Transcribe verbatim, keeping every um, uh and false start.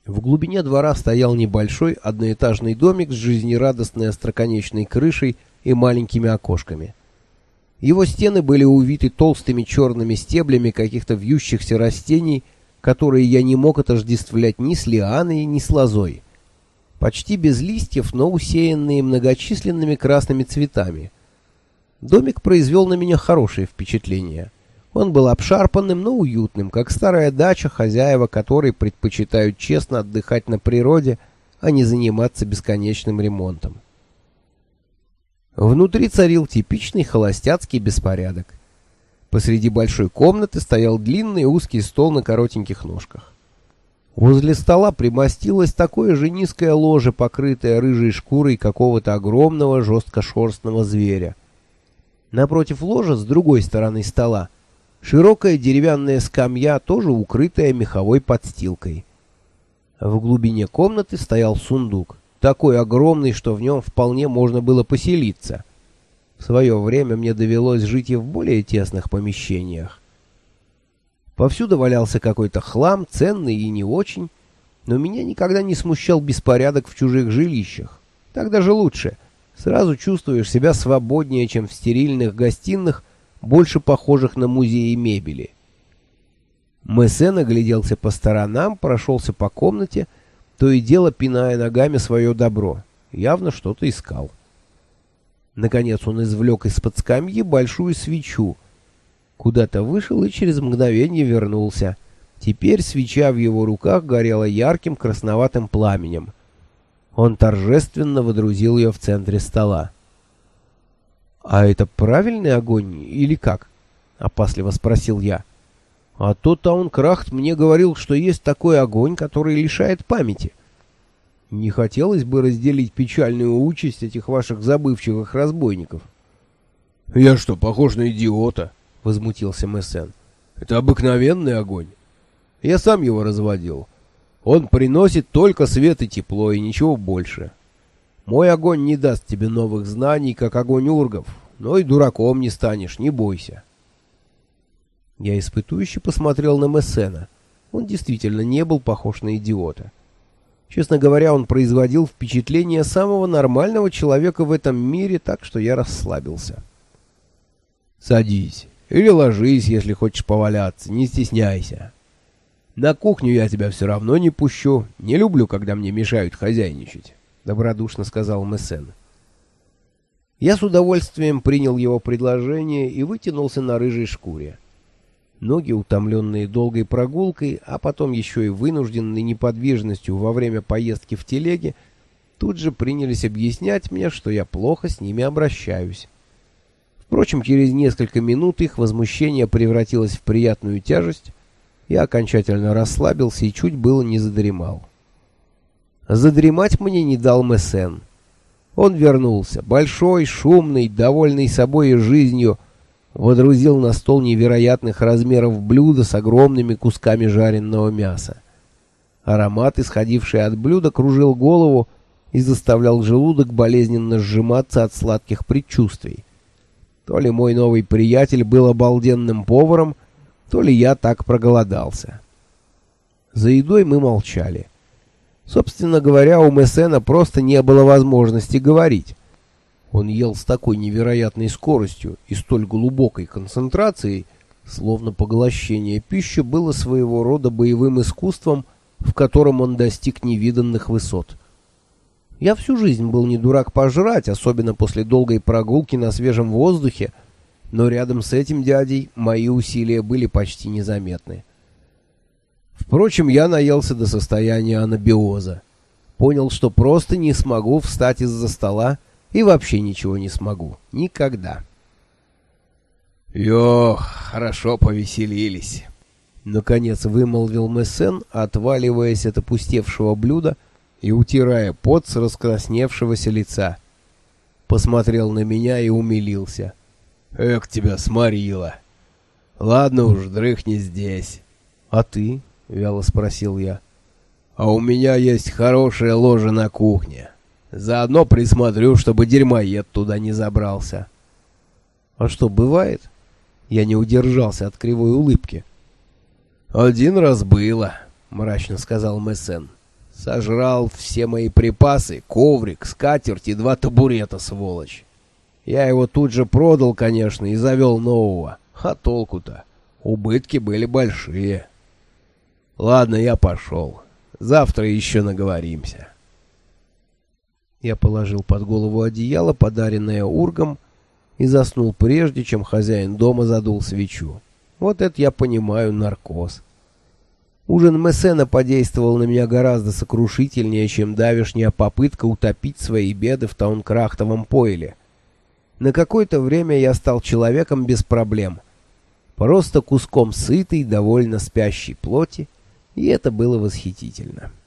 В глубине двора стоял небольшой одноэтажный домик с жизнерадостной остроконечной крышей и маленькими окошками. Его стены были увиты толстыми черными стеблями каких-то вьющихся растений, которые я не мог отождествлять ни с лианой, ни с лозой. Почти без листьев, но усеянные многочисленными красными цветами. Домик произвел на меня хорошее впечатление. Он был обшарпанным, но уютным, как старая дача, хозяева которой предпочитают честно отдыхать на природе, а не заниматься бесконечным ремонтом. Внутри царил типичный холостяцкий беспорядок. Посреди большой комнаты стоял длинный узкий стол на коротеньких ножках. Возле стола примостилось такое же низкое ложе, покрытое рыжей шкурой какого-то огромного жесткошерстного зверя. Напротив ложа, с другой стороны стола, широкая деревянная скамья, тоже укрытая меховой подстилкой. В глубине комнаты стоял сундук, такой огромный, что в нем вполне можно было поселиться. В свое время мне довелось жить и в более тесных помещениях. Повсюду валялся какой-то хлам, ценный и не очень, но меня никогда не смущал беспорядок в чужих жилищах. Так даже лучше. Сразу чувствуешь себя свободнее, чем в стерильных гостиных, больше похожих на музеи мебели. Мессен огляделся по сторонам, прошелся по комнате, то и дело пиная ногами свое добро. Явно что-то искал. Наконец он извлек из-под скамьи большую свечу. Куда-то вышел и через мгновение вернулся. Теперь свеча в его руках горела ярким красноватым пламенем. Он торжественно водрузил ее в центре стола. «А это правильный огонь или как?» — опасливо спросил я. «А то Таункрахт мне говорил, что есть такой огонь, который лишает памяти. Не хотелось бы разделить печальную участь этих ваших забывчивых разбойников». «Я что, похож на идиота?» — возмутился Мессен. «Это обыкновенный огонь. Я сам его разводил. Он приносит только свет и тепло, и ничего больше. Мой огонь не даст тебе новых знаний, как огонь ургов, но и дураком не станешь, не бойся». Я испытующе посмотрел на Мессена. Он действительно не был похож на идиота. Честно говоря, он производил впечатление самого нормального человека в этом мире, так что я расслабился. «Садись или ложись, если хочешь поваляться, не стесняйся. На кухню я тебя все равно не пущу, не люблю, когда мне мешают хозяйничать», — добродушно сказал Мессен. Я с удовольствием принял его предложение и вытянулся на рыжей шкуре. Ноги, утомленные долгой прогулкой, а потом еще и вынужденной неподвижностью во время поездки в телеге, тут же принялись объяснять мне, что я плохо с ними обращаюсь. Впрочем, через несколько минут их возмущение превратилось в приятную тяжесть. Я окончательно расслабился и чуть было не задремал. Задремать мне не дал Мессен. Он вернулся, большой, шумный, довольный собой и жизнью, водрузил на стол невероятных размеров блюдо с огромными кусками жареного мяса. Аромат, исходивший от блюда, кружил голову и заставлял желудок болезненно сжиматься от сладких предчувствий. То ли мой новый приятель был обалденным поваром, то ли я так проголодался. За едой мы молчали. Собственно говоря, у Мессена просто не было возможности говорить. Он ел с такой невероятной скоростью и столь глубокой концентрацией, словно поглощение пищи было своего рода боевым искусством, в котором он достиг невиданных высот. Я всю жизнь был не дурак пожрать, особенно после долгой прогулки на свежем воздухе, но рядом с этим дядей мои усилия были почти незаметны. Впрочем, я наелся до состояния анабиоза. Понял, что просто не смогу встать из-за стола и вообще ничего не смогу. Никогда. «Ох, хорошо повеселились», — наконец вымолвил Мессен, отваливаясь от опустевшего блюда и утирая пот с раскрасневшегося лица. Посмотрел на меня и умилился. «Эх, тебя сморило. Ладно уж, дрыхни здесь». «А ты?» — вяло спросил я. «А у меня есть хорошее ложе на кухне. Заодно присмотрю, чтобы дерьмоед туда не забрался». «А что, бывает?» Я не удержался от кривой улыбки. «Один раз было», — мрачно сказал Мессен. Сожрал все мои припасы, коврик, скатерть и два табурета, сволочь. Я его тут же продал, конечно, и завел нового. А толку-то? Убытки были большие. Ладно, я пошел. Завтра еще наговоримся. Я положил под голову одеяло, подаренное Ургом, и заснул прежде, чем хозяин дома задул свечу. Вот это я понимаю наркоз. Ужин Мессена подействовал на меня гораздо сокрушительнее, чем давешняя попытка утопить свои беды в Таункрахтовом пойле. На какое-то время я стал человеком без проблем. Просто куском сытой, довольно спящей плоти, и это было восхитительно.